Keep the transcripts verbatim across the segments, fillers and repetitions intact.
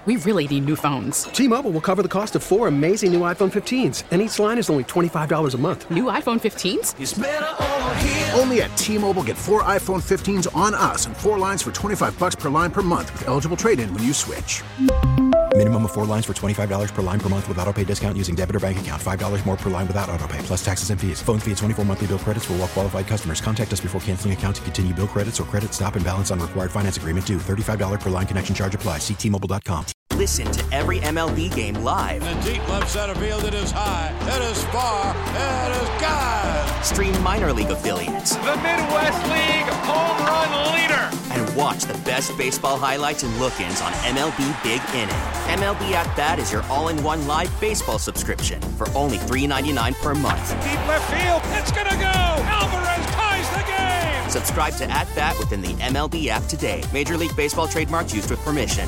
We really need new phones. T-Mobile will cover the cost of four amazing new iPhone fifteens, and each line is only twenty-five dollars a month. New iPhone fifteens? It's better over here. Only at T-Mobile, get four iPhone fifteens on us and four lines for twenty-five dollars per line per month with eligible trade-in when you switch. Minimum of four lines for twenty-five dollars per line per month with autopay discount using debit or bank account. five dollars more per line without autopay, plus taxes and fees. Phone fee at twenty-four monthly bill credits for well-qualified customers. Contact us before canceling account to continue bill credits or credit stop and balance on required finance agreement due. thirty-five dollars per line connection charge applies. See T Mobile dot com. Listen to every M L B game live. In the deep left center field, it is high, it is far, it is gone. Stream minor league affiliates. The Midwest League home run leader. And watch the best baseball highlights and look-ins on M L B Big Inning. M L B At Bat is your all-in-one live baseball subscription for only three dollars and ninety-nine cents per month. Deep left field, it's gonna go. Alvarez ties the game. Subscribe to At Bat within the M L B app today. Major League Baseball trademarks used with permission.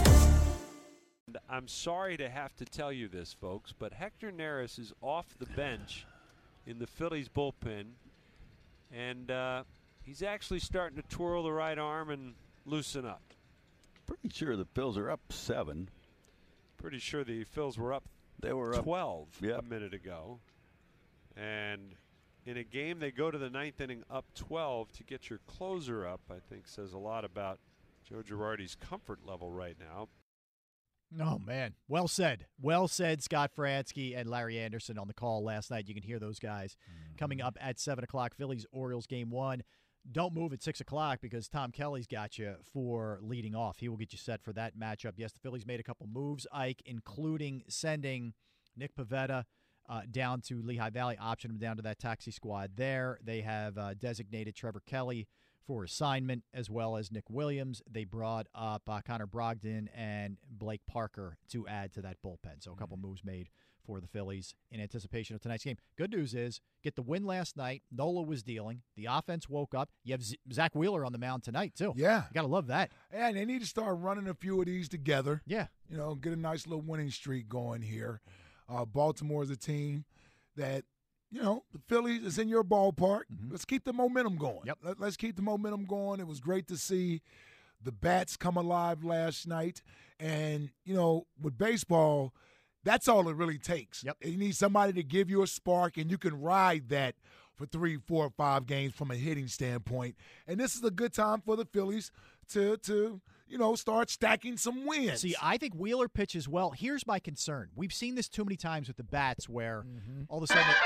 I'm sorry to have to tell you this, folks, but Hector Neris is off the bench in the Phillies bullpen, and uh, he's actually starting to twirl the right arm and loosen up. Pretty sure the Phils are up seven. Pretty sure the Phils were up they were twelve up, yep. a minute ago. And in a game they go to the ninth inning up twelve to get your closer up, I think says a lot about Joe Girardi's comfort level right now. Oh, man. Well said. Well said, Scott Fransky and Larry Anderson on the call last night. You can hear those guys mm-hmm. coming up at seven o'clock. Phillies-Orioles game one. Don't move at six o'clock because Tom Kelly's got you for leading off. He will get you set for that matchup. Yes, the Phillies made a couple moves, Ike, including sending Nick Pivetta uh, down to Lehigh Valley, option him down to that taxi squad there. They have uh, designated Trevor Kelly for assignment, as well as Nick Williams. They brought up uh, Connor Brogdon and Blake Parker to add to that bullpen. So a couple mm-hmm. moves made for the Phillies in anticipation of tonight's game. Good news is, get the win last night. Nola was dealing. The offense woke up. You have Z- Zach Wheeler on the mound tonight, too. Yeah. You got to love that. And they need to start running a few of these together. Yeah. You know, get a nice little winning streak going here. Uh, Baltimore is a team that, you know, the Phillies is in your ballpark. Mm-hmm. Let's keep the momentum going. Yep. Let, let's keep the momentum going. It was great to see the bats come alive last night. And, you know, with baseball, that's all it really takes. Yep. You need somebody to give you a spark, and you can ride that for three, four, five games from a hitting standpoint. And this is a good time for the Phillies to, to you know, start stacking some wins. See, I think Wheeler pitches well. Here's my concern. We've seen this too many times with the bats where mm-hmm. all of a sudden –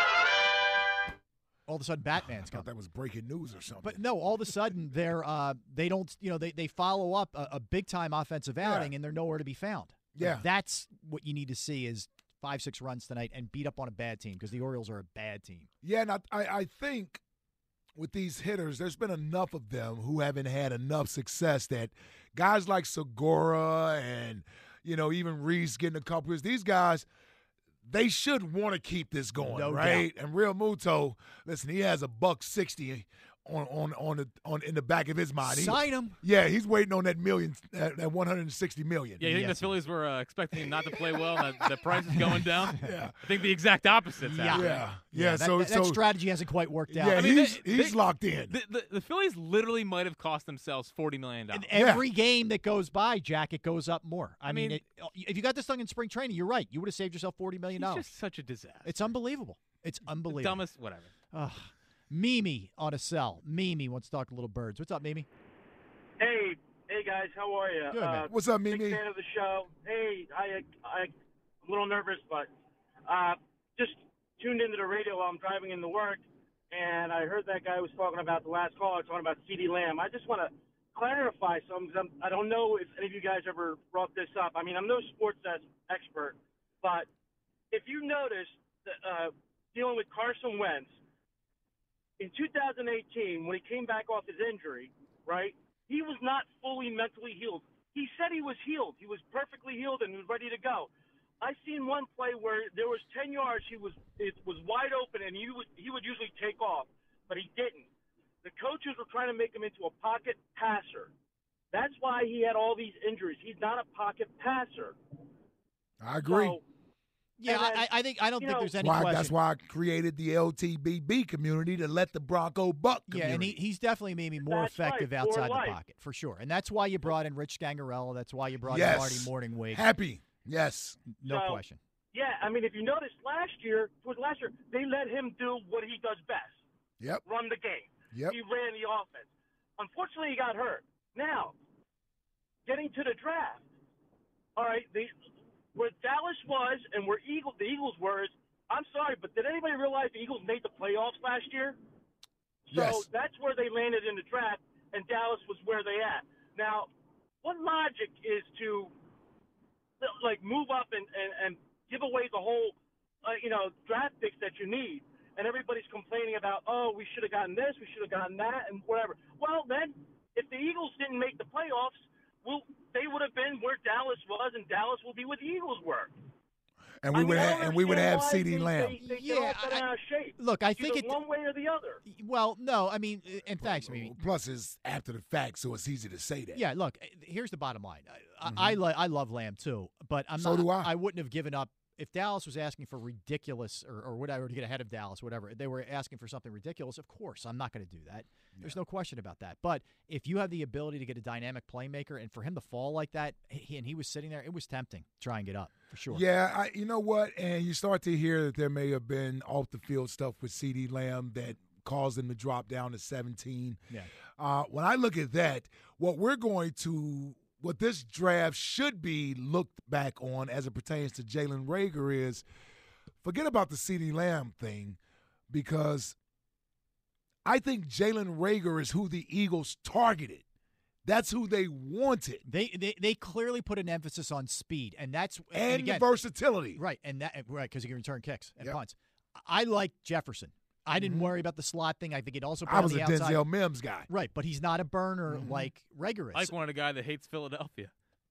all of a sudden Batman's coming. I thought that was breaking news or something. But no, all of a sudden they're uh, they don't you know they, they follow up a, a big time offensive outing yeah. and they're nowhere to be found. Yeah, like that's what you need to see is five six runs tonight and beat up on a bad team because the Orioles are a bad team. Yeah, and I I think with these hitters, there's been enough of them who haven't had enough success that guys like Segura and you know even Reese getting a couple of these guys. They should want to keep this going, no right? Doubt. And Real Muto, listen, he has a buck sixty on on on the on in the back of his mind. Sign he, him. Yeah, he's waiting on that million, that, that one hundred sixty million. Yeah, you think yes. the Phillies were uh, expecting him not to play well? That the price is going down. Yeah, I think the exact opposite's yeah. happening. Yeah, yeah. yeah that, so that, so that strategy hasn't quite worked out. Yeah, I mean, he's they, he's they, locked in. The, the, the Phillies literally might have cost themselves forty million dollars. And every yeah. game that goes by, Jack, it goes up more. I, I mean, mean it, if you got this thing in spring training, you're right. You would have saved yourself forty million dollars. It's just such a disaster. It's unbelievable. It's unbelievable. The dumbest, whatever. Ugh. Mimi on a cell. Mimi wants to talk to little birds. What's up, Mimi? Hey, hey guys, how are you? Good, man. Uh, What's up, Mimi? Big fan of the show. Hey, I, I, I'm a little nervous, but uh, just tuned into the radio while I'm driving into work, and I heard that guy was talking about the last caller talking about CeeDee Lamb. I just want to clarify something. Cause I'm, I don't know if any of you guys ever brought this up. I mean, I'm no sports expert, but if you notice, uh, dealing with Carson Wentz, in two thousand eighteen, when he came back off his injury, right, he was not fully mentally healed. He said he was healed. He was perfectly healed and was ready to go. I seen one play where there was ten yards. He was it was wide open, and he would he would usually take off, but he didn't. The coaches were trying to make him into a pocket passer. That's why he had all these injuries. He's not a pocket passer. I agree. So, Yeah, And then, I, I think I don't you think know, there's any Why, question. that's why I created the L T B B community to let the Bronco Buck Yeah, community. and he, he's definitely maybe more That's right, effective for outside life. the pocket, for sure. And that's why you brought in Rich Scangarello. That's why you brought yes. in Marty Morningwig. Happy. Yes. No So, question. Yeah, I mean, if you noticed last year, towards last year, they let him do what he does best. Yep. Run the game. Yep. He ran the offense. Unfortunately, he got hurt. Now, getting to the draft. All right, the, where Dallas was and where Eagle, the Eagles were, is, I'm sorry, but did anybody realize the Eagles made the playoffs last year? So Yes. that's where they landed in the draft, and Dallas was where they at. Now, what logic is to, like, move up and, and, and give away the whole, uh, you know, draft picks that you need, and everybody's complaining about, oh, we should have gotten this, we should have gotten that, and whatever. Well, then, if the Eagles didn't make the playoffs, well, they would have been where Dallas was, and Dallas will be where the Eagles were. And we I would mean, I have, don't and we would have understand CeeDee why Lamb. They, they, they Yeah, get all bent out of shape. Look, I think Either it. one way or the other. Well, no, I mean, and thanks, maybe. Plus, it's after the fact, so it's easy to say that. Yeah, look, here's the bottom line. I Mhm. I, li- I love Lamb too, but I'm So not. do I. I wouldn't have given up if Dallas was asking for ridiculous or, or whatever to get ahead of Dallas, whatever. They were asking for something ridiculous. Of course, I'm not going to do that. There's no question about that. But if you have the ability to get a dynamic playmaker, and for him to fall like that, he, and he was sitting there, it was tempting to try and get up for sure. Yeah, I, you know what? And you start to hear that there may have been off the field stuff with CeeDee Lamb that caused him to drop down to seventeen. Yeah. Uh, when I look at that, what we're going to, what this draft should be looked back on as it pertains to Jalen Reagor is, forget about the CeeDee Lamb thing, because I think Jalen Reagor is who the Eagles targeted. That's who they wanted. They they, they clearly put an emphasis on speed, and that's And, and again, the versatility. right, and that right because he can return kicks and Yep. punts. I like Jefferson. I didn't Mhm. worry about the slot thing. I think it also. I was the a outside. Denzel Mims guy. Right, but he's not a burner Mhm. like Reagor is. I like one of the guy that hates Philadelphia.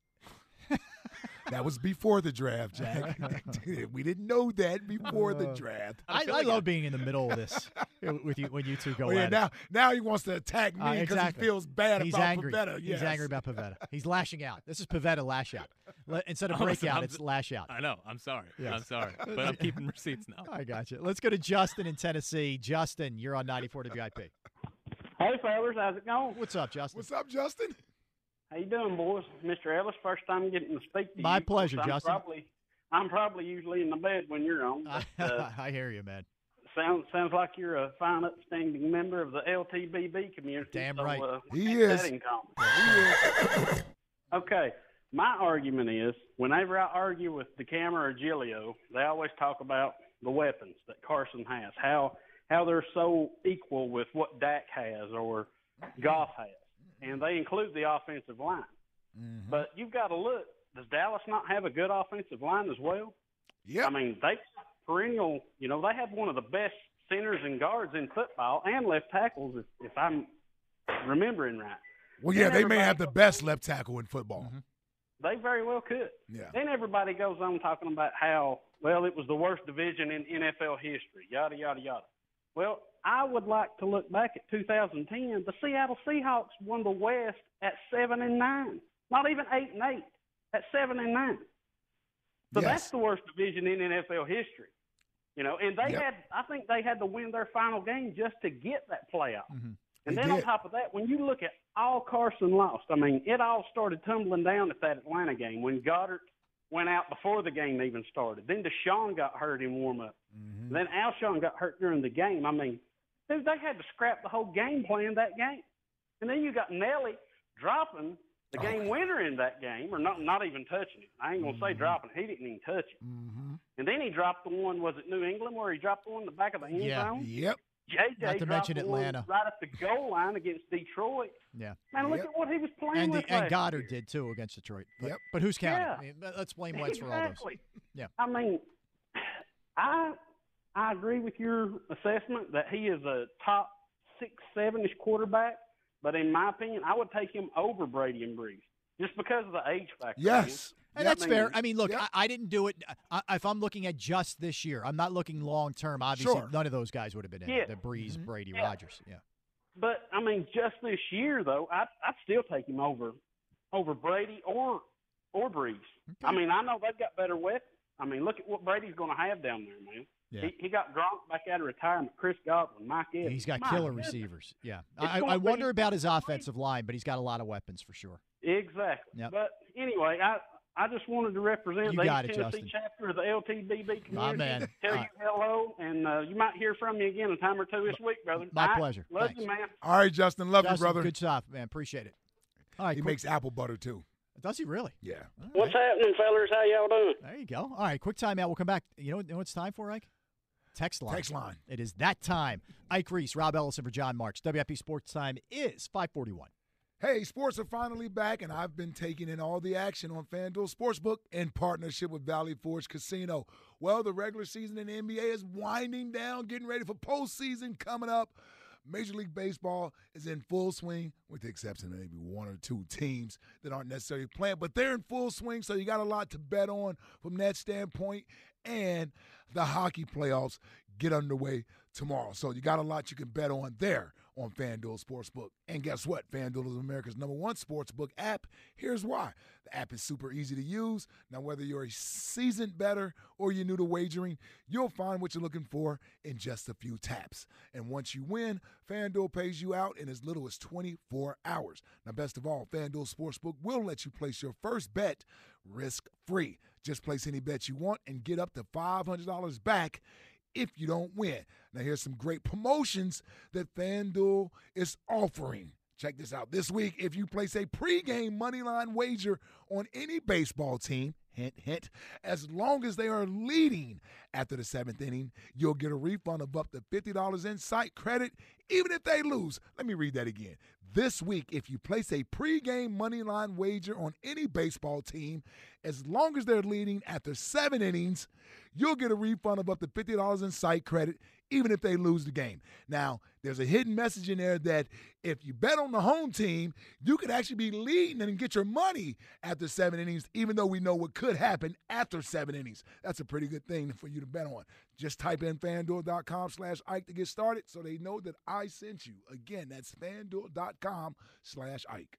That was before the draft, Jack. We didn't know that before the Uh, draft. I, I love being in the middle of this with you when you two go Oh, yeah, at now, it. now he wants to attack me Uh, because exactly. he feels bad He's about angry. Pavetta. He's Yes. angry about Pavetta. He's lashing out. This is Pavetta lash out. Le- Instead of Oh, breakout, I'm- it's lash out. I know. I'm sorry. Yes. I'm sorry. But I'm keeping receipts now. I got you. Let's go to Justin in Tennessee. Justin, you're on ninety-four W I P. Hey, fellas, how's it going? What's up, Justin? What's up, Justin? How you doing, boys? Mister Ellis, first time getting to speak to My you. pleasure, I'm Justin. Probably, I'm probably usually in the bed when you're on. But, uh, I hear you, man. sounds sounds like you're a fine, upstanding member of the L T B B community. Damn so, right. Uh, He keep is. that in common. Okay, my argument is whenever I argue with DeCamera or Giglio, they always talk about the weapons that Carson has, how how they're so equal with what Dak has or Goff has, and they include the offensive line. Mm-hmm. But you've got to look. Does Dallas not have a good offensive line as well? Yeah. I mean, they perennial. You know, they have one of the best centers and guards in football and left tackles, if, if I'm remembering right. Well, yeah, Then they may have everybody the best left tackle in football. Mm-hmm. They very well could. Yeah. Then everybody goes on talking about how, well, it was the worst division in N F L history, yada, yada, yada. Well, I would like to look back at two thousand ten. The Seattle Seahawks won the West at seven and nine, not even eight and eight, at seven and nine. So Yes. that's the worst division in N F L history. You know, and they Yep. had, I think they had to win their final game just to get that playoff. Mm-hmm. And They then on did. top of that, when you look at all Carson lost, I mean, it all started tumbling down at that Atlanta game when Goddard went out before the game even started. Then Deshaun got hurt in warm-up. Mm-hmm. Then Alshon got hurt during the game. I mean, dude, they had to scrap the whole game plan that game. And then you got Nelly dropping the Oh, game winner in that game, or not not even touching it. I ain't going to say Mhm. dropping. He didn't even touch it. Mm-hmm. And then he dropped the one, was it New England, where he dropped the one in the back of the end Yeah. zone? Yep. J J Not to dropped mention the Atlanta. one right at the goal line against Detroit. Yeah. Man, look Yep. at what he was playing And, with the, and last Goddard year. did, too, against Detroit. But, Yep. but who's counting? Yeah. I mean, let- let's blame Wentz for all those. Exactly. Yeah. I mean, I I agree with your assessment that he is a top six, seven-ish quarterback. But in my opinion, I would take him over Brady and Breeze just because of the age factor. Yes. And Yep. that's fair. I mean, look, Yep. I, I didn't do it. I, if I'm looking at just this year, I'm not looking long term. Obviously, Sure. none of those guys would have been in Yeah. it. The Breeze, Mhm. Brady, Yeah. Rodgers. Yeah. But I mean, just this year though, I I'd still take him over over Brady or or Breeze. I mean, I know they've got better weapons. I mean, look at what Brady's going to have down there, man. Yeah. He, he got Gronk back out of retirement. Chris Godwin, Mike Evans. He's got My killer goodness. receivers. Yeah. It's I, gonna I wonder be- about his offensive line, but he's got a lot of weapons for sure. Exactly. Yep. But anyway, I I just wanted to represent You the got East it, Tennessee Justin. chapter of the L T B B community. My man. Tell Uh, you hello, and uh, you might hear from me again a time or two this week, brother. My All right? pleasure. Love Thanks. you, man. All right, Justin. Love Justin, you, brother. Good stuff, man. Appreciate it. All right. He quick- makes apple butter, too. Does he really? Yeah. What's happening, fellas? How y'all doing? There you go. All right, quick timeout. We'll come back. You know, you know what it's time for, Ike? Text line. Text line. It is that time. Ike Reese, Rob Ellison for John Marks. W I P Sports Time is five forty-one. Hey, sports are finally back, and I've been taking in all the action on FanDuel Sportsbook in partnership with Valley Forge Casino. Well, the regular season in the N B A is winding down, getting ready for postseason coming up. Major League Baseball is in full swing, with the exception of maybe one or two teams that aren't necessarily playing, but they're in full swing, so you got a lot to bet on from that standpoint. And the hockey playoffs get underway tomorrow. So you got a lot you can bet on there on FanDuel Sportsbook. And guess what? FanDuel is America's number one sportsbook app. Here's why. The app is super easy to use. Now, whether you're a seasoned bettor or you're new to wagering, you'll find what you're looking for in just a few taps. And once you win, FanDuel pays you out in as little as twenty-four hours. Now, best of all, FanDuel Sportsbook will let you place your first bet risk-free. Just place any bet you want and get up to five hundred dollars back if you don't win. Now, here's some great promotions that FanDuel is offering. Check this out. This week, if you place a pregame moneyline wager on any baseball team, hint, hint, as long as they are leading after the seventh inning, you'll get a refund of up to fifty dollars in site credit, even if they lose. Let me read that again. This week, if you place a pregame moneyline wager on any baseball team, as long as they're leading after seven innings, you'll get a refund of up to fifty dollars in site credit, even if they lose the game. Now, there's a hidden message in there that if you bet on the home team, you could actually be leading and get your money after seven innings, even though we know what could happen after seven innings. That's a pretty good thing for you to bet on. Just type in FanDuel.com slash Ike to get started so they know that I sent you. Again, that's FanDuel.com slash Ike.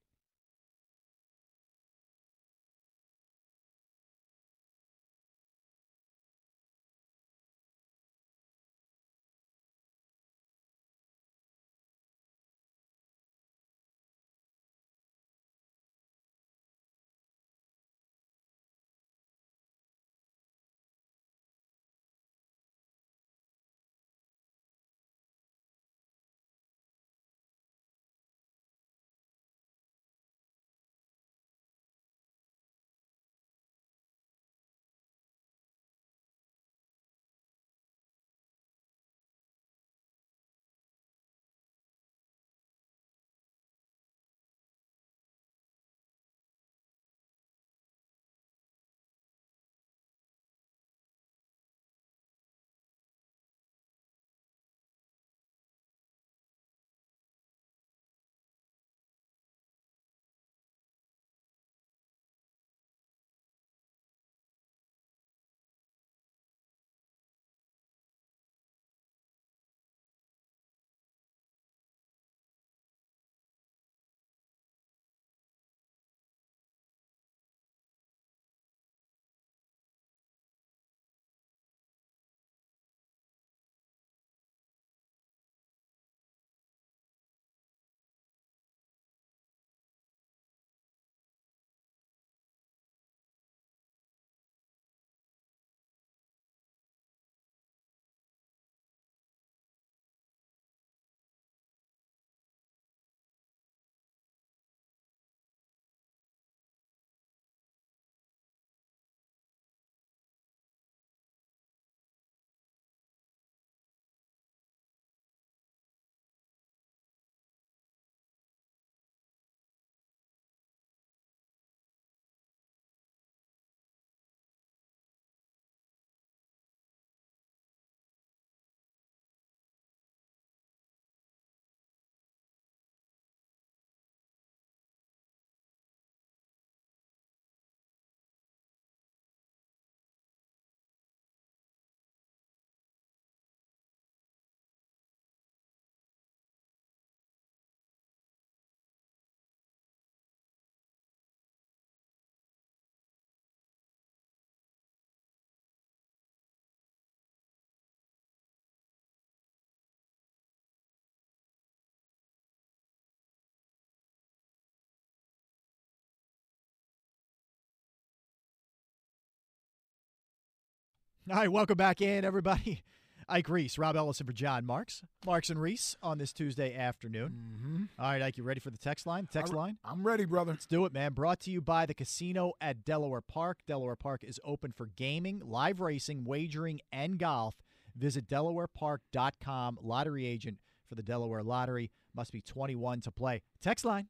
All right, welcome back in, everybody. Ike Reese, Rob Ellison for John Marks. Marks and Reese on this Tuesday afternoon. Mm-hmm. All right, Ike, you ready for the text line? Text I'm, line? I'm ready, brother. Let's do it, man. Brought to you by the Casino at Delaware Park. Delaware Park is open for gaming, live racing, wagering, and golf. Visit delaware park dot com. Lottery agent for the Delaware Lottery. Must be twenty-one to play. Text line.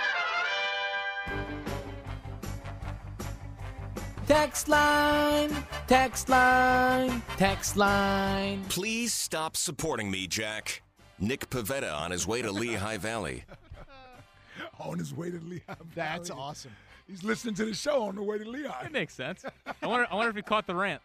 Text line, text line, text line. Please stop supporting me, Jack. Nick Pavetta on his way to Lehigh Valley. On his way to Lehigh Valley. That's awesome. He's listening to the show on the way to Lehigh. It makes sense. I wonder, I wonder if he caught the rant.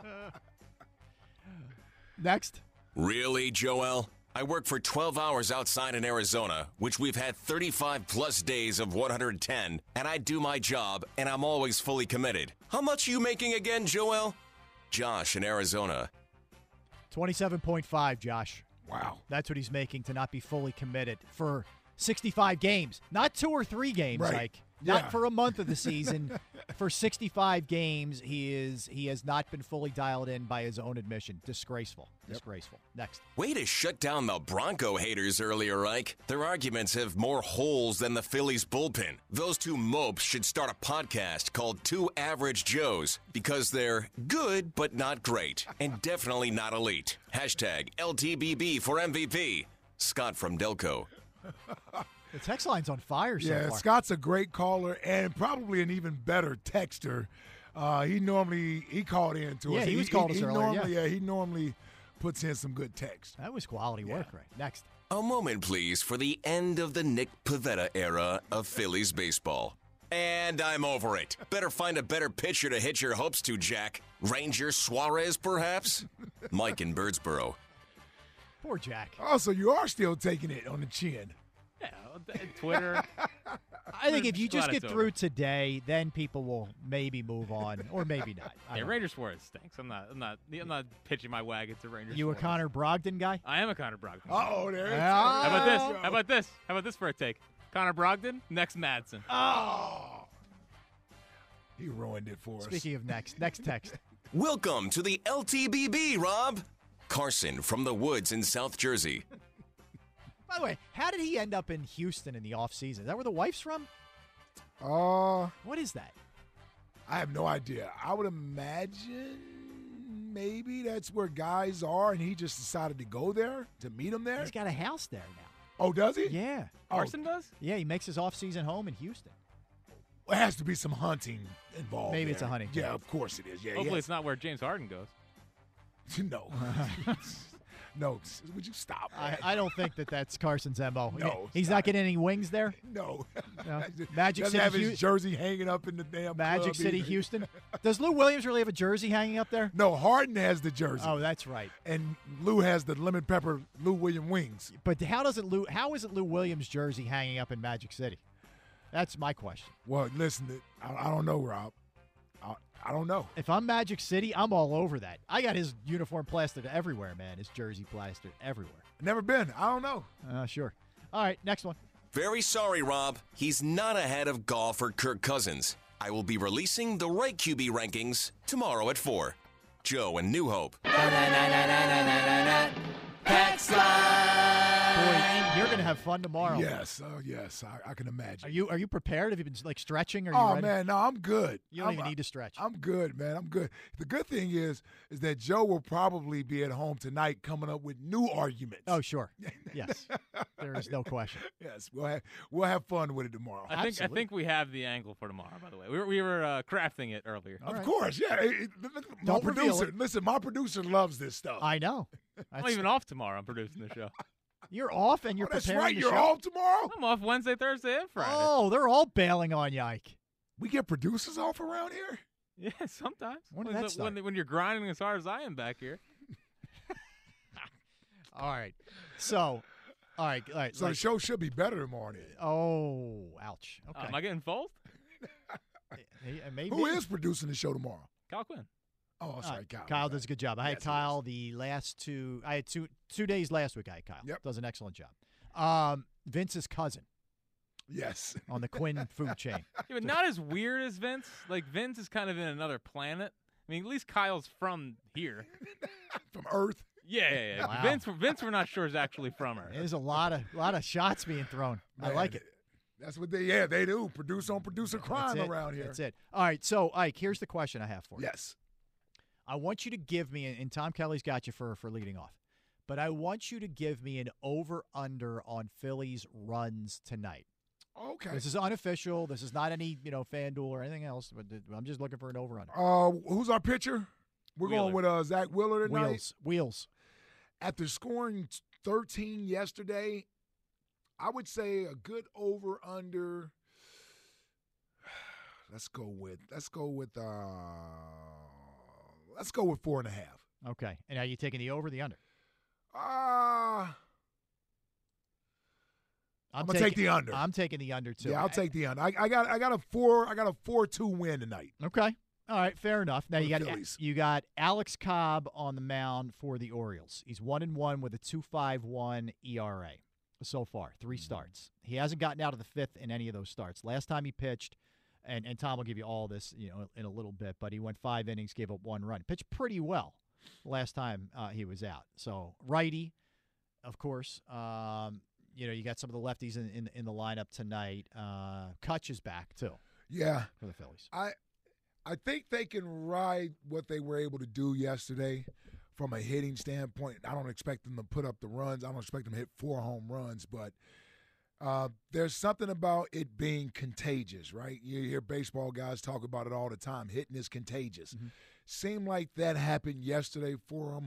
Next. Really, Joel? I work for twelve hours outside in Arizona, which we've had thirty-five plus days of one hundred ten, and I do my job, and I'm always fully committed. How much are you making again, Joel? Josh in Arizona. twenty-seven point five, Josh. Wow. That's what he's making to not be fully committed for sixty-five games. Not two or three games, Right. like not Yeah. for a month of the season. For sixty-five games, he is he has not been fully dialed in by his own admission. Disgraceful. Disgraceful. Next. Way to shut down the Bronco haters earlier, Ike. Their arguments have more holes than the Phillies bullpen. Those two mopes should start a podcast called Two Average Joes because they're good but not great and definitely not elite. Hashtag L T B B for M V P. Scott from Delco. The text line's on fire so Yeah, far. Scott's a great caller and probably an even better texter. Uh, he normally he called in to Yeah, us. he was called us he earlier, Normally, yeah. he normally puts in some good text. That was quality work, right? Next. A moment, please, for the end of the Nick Pavetta era of Phillies baseball. And I'm over it. Better find a better pitcher to hit your hopes to, Jack. Ranger Suarez, perhaps? Mike in Birdsboro. Poor Jack. Oh, so you are still taking it on the chin. Yeah, Twitter. I think if you just Glad get it's through over. today, then people will maybe move on, or maybe not. I Yeah, don't Ranger Suarez stinks. I'm not. I'm not. I'm not pitching my wagon to Ranger. know. You a Suarez. Connor Brogdon guy? I am a Connor Brogdon. Uh-oh, there it is. How about this? How about this? How about this for a take? Connor Brogdon, next Madsen. Oh. He ruined it for us. Speaking of next, next text. Welcome to the L T B B, Rob. Carson from the woods in South Jersey. By the way, how did he end up in Houston in the offseason? Is that where the wife's from? Uh, What is that? I have no idea. I would imagine maybe that's where guys are, and he just decided to go there to meet them there. He's got a house there now. Oh, does he? Yeah. Carson does? Yeah, he makes his offseason home in Houston. Well, there has to be some hunting involved. Maybe it's there. a hunting Yeah, trip. of course it is. Yeah, Hopefully, yes. it's not where James Harden goes. No. No, would you stop? I, I don't think that that's Carson's M O. No, He's not getting any wings there? No. No. Magic Doesn't City, have his Hu- jersey hanging up in the damn Magic club City, either. Houston. Does Lou Williams really have a jersey hanging up there? No, Harden has the jersey. Oh, that's right. And Lou has the lemon pepper Lou William wings. But how doesn't Lou? How isn't Lou Williams' jersey hanging up in Magic City? That's my question. Well, listen, I, I don't know, Rob. I, I don't know. If I'm Magic City, I'm all over that. I got his uniform plastered everywhere, man. His jersey plastered everywhere. Never been. I don't know. Uh, sure. All right, next one. Very sorry, Rob. He's not ahead of golfer Kirk Cousins. I will be releasing the right Q B rankings tomorrow at four. Joe in New Hope. Text line. Boy, you're gonna have fun tomorrow. Yes, oh yes, I, I can imagine. Are you Are you prepared? Have you been like stretching? Or are you Oh ready? man, no, I'm good. You don't I'm, even need to stretch. I'm good, man. I'm good. The good thing is, is that Joe will probably be at home tonight, coming up with new arguments. Oh sure, yes, there is no question. Yes, we'll have we'll have fun with it tomorrow. I think I think we have the angle for tomorrow. By the way, we were, we were uh, crafting it earlier. Of course, yeah. It- it- my Don't reveal producer, it. listen, my producer loves this stuff. I know. I'm That's- even off tomorrow. I'm producing the show. You're off and you're Oh, that's preparing right. the You're show? off tomorrow. I'm off Wednesday, Thursday, and Friday. Oh, they're all bailing on you, Ike. We get producers off around here. Yeah, sometimes. When did When, that the- when, start? when you're grinding as hard as I am back here. All right. So, all right, all right. So like- the show should be better tomorrow. Then. oh, ouch. Uh, Okay. am I getting involved? Hey, uh, maybe. Who is producing the show tomorrow? Kyle Quinn. Oh, that's Uh, right, Kyle. Kyle does a good job. I had Yes, he Kyle the last two. I had two two days last week. I had Kyle. Yep. Does an excellent job. Um, Vince's cousin Yes. on the Quinn food chain. Yeah, but not as weird as Vince. Like Vince is kind of in another planet. I mean, at least Kyle's from here. From Earth? Yeah, yeah, yeah. Wow. Vince, Vince, we're not sure is actually from Earth. There's a lot of lot of shots being thrown. Man, I like it. That's what they, yeah, they do. Produce on producer crime That's it. around here. That's it. All right, so, Ike, here's the question I have for you. Yes. I want you to give me, and Tom Kelly's got you for, for leading off, but I want you to give me an over-under on Phillies runs tonight. Okay. This is unofficial. This is not any, you know, FanDuel or anything else, but I'm just looking for an over-under. Uh, who's our pitcher? We're Wheeler. going with uh, Zach Wheeler tonight. Wheels. Wheels. After scoring thirteen yesterday, I would say a good over-under. Let's go with, let's go with, uh, let's go with four and a half. Okay. And are you taking the over or the under? Uh, I'm, I'm gonna taking, take the under. I'm taking the under too. Yeah, I'll take the under. I, I got I got a four I got a four two win tonight. Okay. All right, fair enough. Now For you the got Phillies. you got Alex Cobb on the mound for the Orioles. He's one and one with a two five one E R A so far, three starts. He hasn't gotten out of the fifth in any of those starts. Last time he pitched, and, and Tom will give you all this, you know, in a little bit, but he went five innings, gave up one run. Pitched pretty well last time uh, he was out. So righty, of course. Um, you know, you got some of the lefties in in, in the lineup tonight. Uh, Kutch is back too. Yeah, for the Phillies. I I think they can ride what they were able to do yesterday from a hitting standpoint. I don't expect them to put up the runs. I don't expect them to hit four home runs, but uh, there's something about it being contagious, right? You hear baseball guys talk about it all the time. Hitting is contagious. Mm-hmm. Seemed like that happened yesterday for them.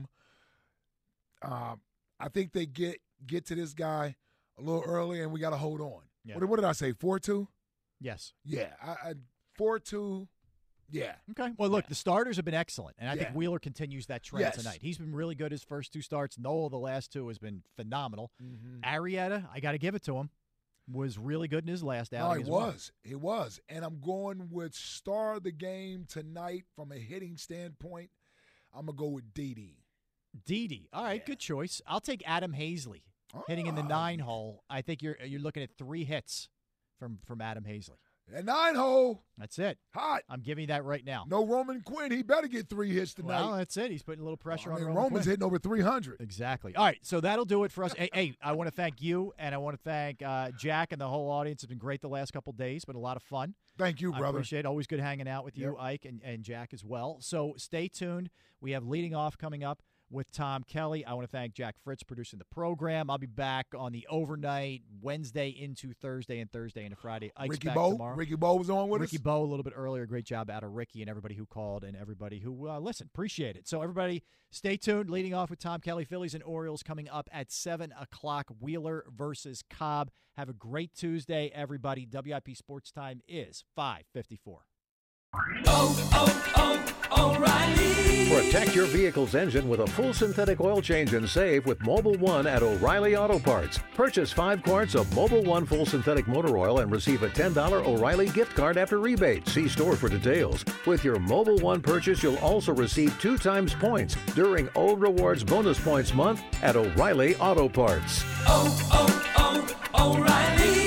Uh, I think they get get to this guy a little early, and we got to hold on. Yeah. What, what did I say, four two? Yes. Yeah, I, I, four two. Yeah. Okay. Well, look, yeah. the starters have been excellent, and I yeah. think Wheeler continues that trend yes. tonight. He's been really good his first two starts. Noel, the last two, has been phenomenal. Mm-hmm. Arrieta, I got to give it to him, was really good in his last outing. No, he as was. Well. He was. And I'm going with star of the game tonight from a hitting standpoint. I'm going to go with Didi. Didi. All right, yeah. good choice. I'll take Adam Hazley oh. hitting in the nine hole. I think you're you're looking at three hits from, from Adam Hazley. A nine hole. That's it. Hot. I'm giving you that right now. No Roman Quinn. He better get three hits tonight. Well, that's it. He's putting a little pressure well, I mean, on Roman Roman's Quinn. hitting over three hundred. Exactly. All right, so that'll do it for us. hey, hey, I want to thank you, and I want to thank uh, Jack and the whole audience. It's been great the last couple of days, but a lot of fun. Thank you, brother. I appreciate it. Always good hanging out with you, yep. Ike, and, and Jack as well. So stay tuned. We have Leading Off coming up with Tom Kelly. I want to thank Jack Fritz producing the program. I'll be back on the overnight Wednesday into Thursday and Thursday into Friday. Ike's Ricky back Bo, tomorrow. Ricky Bo was on with Ricky us. Ricky Bo a little bit earlier. Great job out of Ricky and everybody who called and everybody who uh, listened. Appreciate it. So everybody stay tuned. Leading Off with Tom Kelly. Phillies and Orioles coming up at seven o'clock. Wheeler versus Cobb. Have a great Tuesday, everybody. W I P Sports Time is five fifty-four. Oh, oh, oh, O'Reilly. Protect your vehicle's engine with a full synthetic oil change and save with Mobil one at O'Reilly Auto Parts. Purchase five quarts of Mobil one full synthetic motor oil and receive a ten dollars O'Reilly gift card after rebate. See store for details. With your Mobil one purchase, you'll also receive two times points during O Rewards Bonus Points Month at O'Reilly Auto Parts. Oh, oh, oh, O'Reilly.